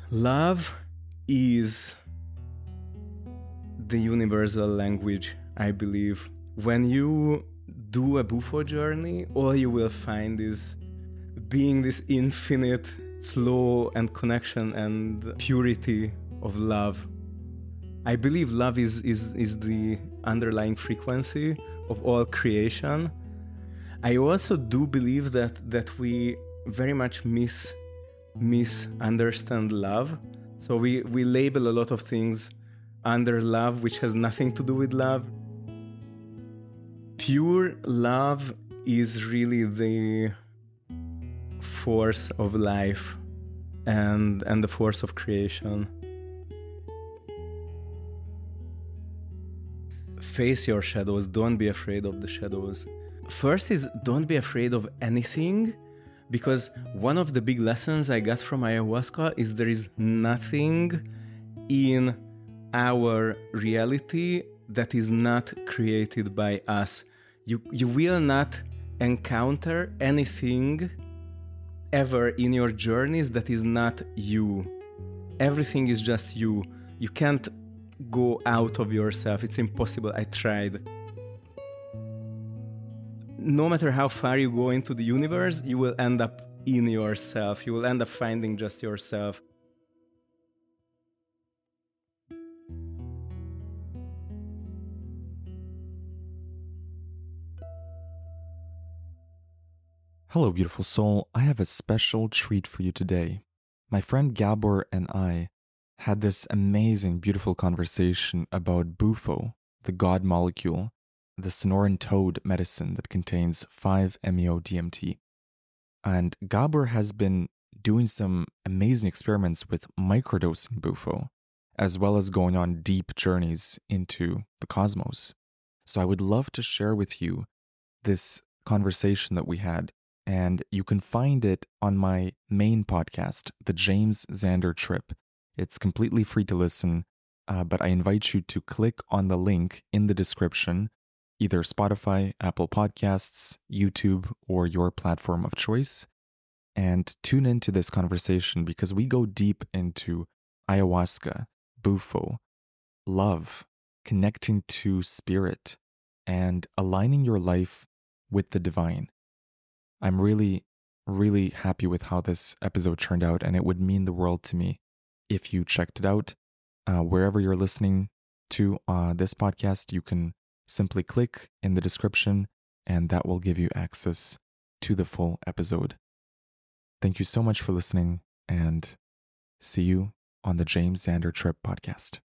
Love is the universal language, I believe. When you do a Bufo journey, all you will find is being this infinite flow and connection and purity of love. I believe love is the underlying frequency of all creation. I also do believe that we very much misunderstand love. So we label a lot of things under love, which has nothing to do with love. Pure love is really the force of life and the force of creation. Face your shadows. Don't be afraid of the shadows. First is don't be afraid of anything, because one of the big lessons I got from ayahuasca is there is nothing in our reality that is not created by us. You will not encounter anything ever in your journeys that is not you. Everything is just you. You can't go out of yourself. It's impossible. I tried. No matter how far you go into the universe, you will end up in yourself. You will end up finding just yourself. Hello, beautiful soul. I have a special treat for you today. My friend Gabor and I had this amazing, beautiful conversation about Bufo, the God molecule, the Sonoran toad medicine that contains 5-MeO-DMT. And Gabor has been doing some amazing experiments with microdosing Bufo, as well as going on deep journeys into the cosmos. So I would love to share with you this conversation that we had. And you can find it on my main podcast, The James Xander Trip. It's completely free to listen, but I invite you to click on the link in the description, either Spotify, Apple Podcasts, YouTube, or your platform of choice, and tune into this conversation because we go deep into ayahuasca, Bufo, love, connecting to spirit, and aligning your life with the divine. I'm really, really happy with how this episode turned out, and it would mean the world to me if you checked it out. Wherever you're listening to this podcast, you can simply click in the description, and that will give you access to the full episode. Thank you so much for listening, and see you on the James Xander Trip podcast.